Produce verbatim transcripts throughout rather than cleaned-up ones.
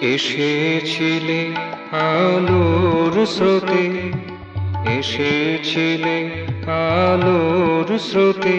এসেছিলে আলোর স্রোতে, এসেছিলে আলোর স্রোতে,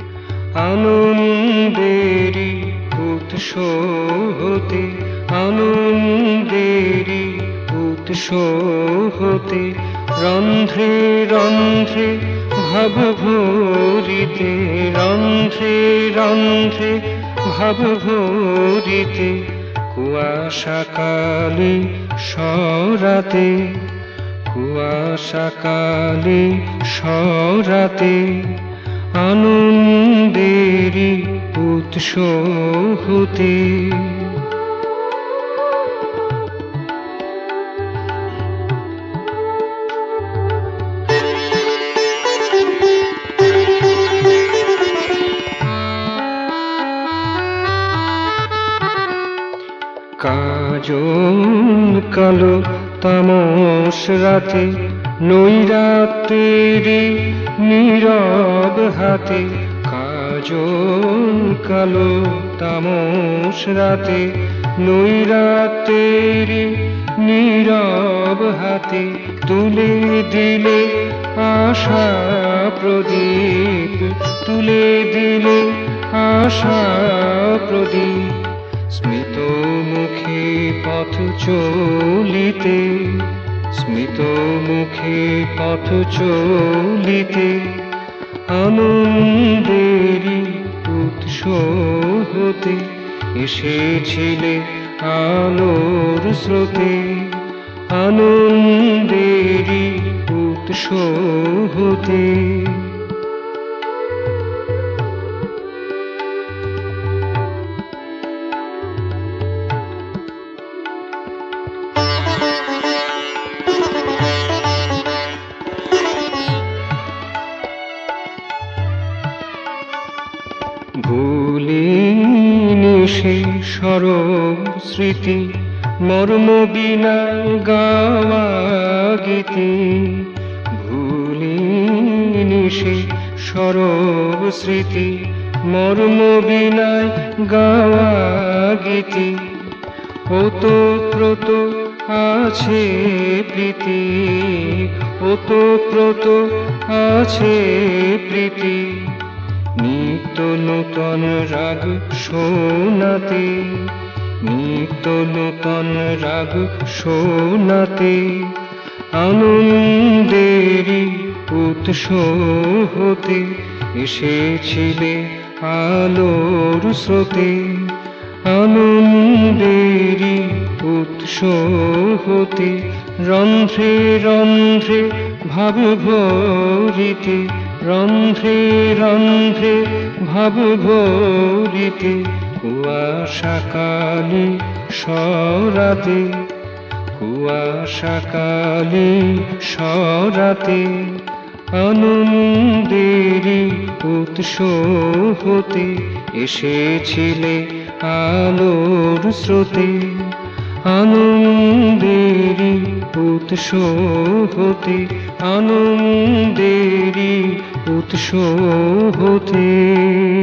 আনন্দেরই উৎস হতে, আনন্দেরই উৎস হতে, রন্ধ্রে রন্ধ্রে ভাব ভরিতে, রন্ধ্রে রন্ধ্রে ভাব ভরিতে, কুয়াশা কালে সরাতে, কুয়াশা কালে সরাতে, আনন্দেরই উৎস হতে। কাজল কালো তামস রাতে, নৈরাত্রি নীরব হাতে, কাজল কালো তামস রাতে, নৈরাত্রি নীরব হাতে, তুলে দিলে আশা প্রদীপ, তুলে দিলে আশা প্রদীপ, স্মিত মুখে পথ চলিতে, স্মিত মুখে পথ চলিতে, আনন্দেরই উৎস হতে, এসেছিলে আলোর স্রোতে, আনন্দেরই উৎস হতে। ভুলিনি সে সরব স্মৃতি, মর্ম বিনা গাওয়া গীতি, ভুলিনি সে সরব স্মৃতি, মর্ম বিনা গাওয়া গীতি, ওতপ্রোত আছে প্রীতি, ওতপ্রোত আছে প্রীতি, নিত্য নূতন রাগ শোনাতে, নিত্য নূতন রাগ শোনাতে, আনন্দেরই উৎস হতে, এসেছিলে আলোর স্রোতে, আনন্দেরই উৎস হতে, রন্ধ্রে রন্ধ্রে ভাব ভরিতে, রন্ধ্রে রন্ধ্রে ভাব ভরিতে, কুয়াশা কালে সরাতে, কুয়াশা কালে সরাতে, আনন্দেরই উৎস হতে, এসেছিলে আলোর স্রোতে, আনন্দেরই উৎস হতে, আনন্দেরই উৎস হতে।